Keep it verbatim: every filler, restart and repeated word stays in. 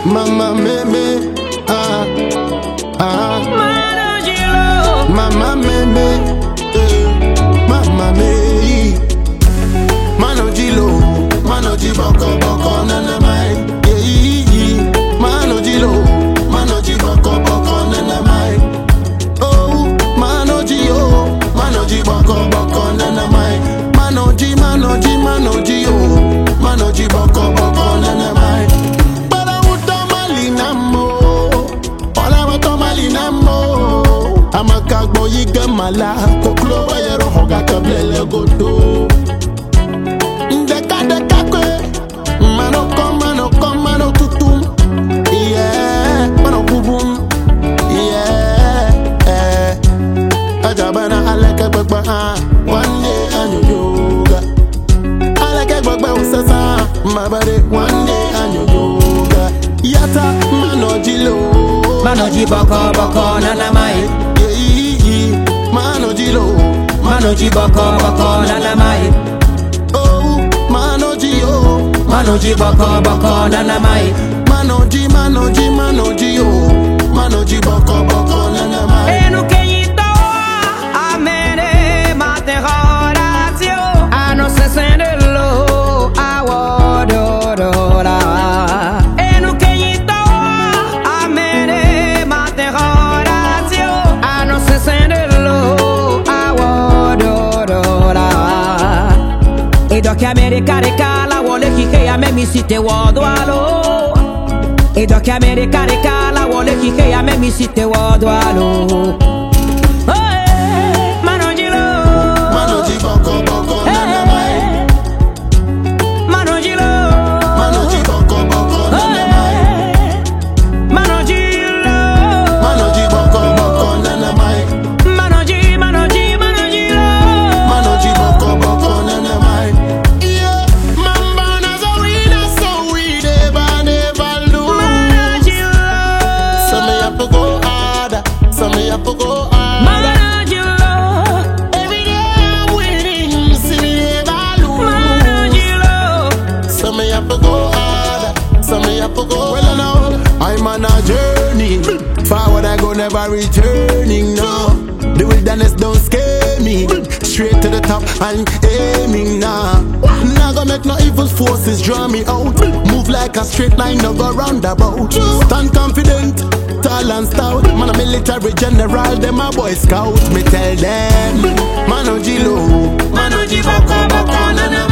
Mama meme, ah, ah. Manojilo, Mama meme, eh. Mama me. Manojilo, manoji boko boko nana mai. Yeah, yeah. Manojilo, manoji boko boko nana mai. Oh, manoji oh, manoji boko boko nana mai. Manoji, manoji, manoji oh, manoji boko boko nana mai. Amakagbo yiga mala koklo wayero hoga kablele godo ndeka deka kwe mano kom mano kom mano tutum yeah mano bubum yeah eh ajabana aleke gbagba ah one day anyo yoga aleke gbagba usasa mabare one day anyo yoga yata manojilo manoji boko boko nana mai. Manojilo, Manoji boko boko nana mai. oh, manoji oh, Manoji boko boko nana mai. manoji, manoji, manoji oh, manoji boko boko nana mai. Enu kenyito amene matehoratio ano sesendelo awododora. Enu kenyito amene matehoratio ano sesendelo awododora. Edo ke America rekala wole kike ya memi site wodwalo. Edo ke America rekala wole kike ya memi site wodwalo. Manojilo, Manoji boko boko nana mai. Manojilo, Manoji boko boko nana mai. Manojilo, Manoji boko boko nana mai. Manoji, Manoji, Manojilo, Manoji boko boko nana mai. Yeah, mamba na zo wina so we never never lose. Manojilo, So me have to go harder. So me have to go harder. Manojilo, Every day I'm winning. See me never lose. Manojilo. So me have to go harder. So me have to go. Well now, I'm on a journey. Forward I go, never returning. No, the wilderness don't scare me. Straight to the top and aiming now. Nah gonna make no evil forces draw me out. Move like a straight line, no go roundabout. Stand confident, tall and stout. Man a military general, them a boy scout. Me tell them, Manojilo, Manoji boko boko nana